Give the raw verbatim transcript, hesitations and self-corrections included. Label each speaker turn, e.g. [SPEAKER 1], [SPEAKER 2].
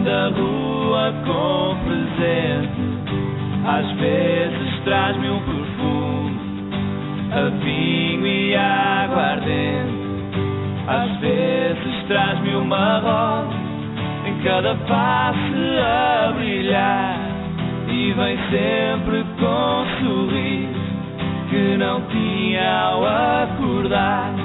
[SPEAKER 1] vem da rua com presente. Às vezes traz-me um perfume, a vinho e aguardente. Às vezes traz-me uma rosa, em cada face a brilhar. E vem sempre com um sorriso que não tinha ao acordar.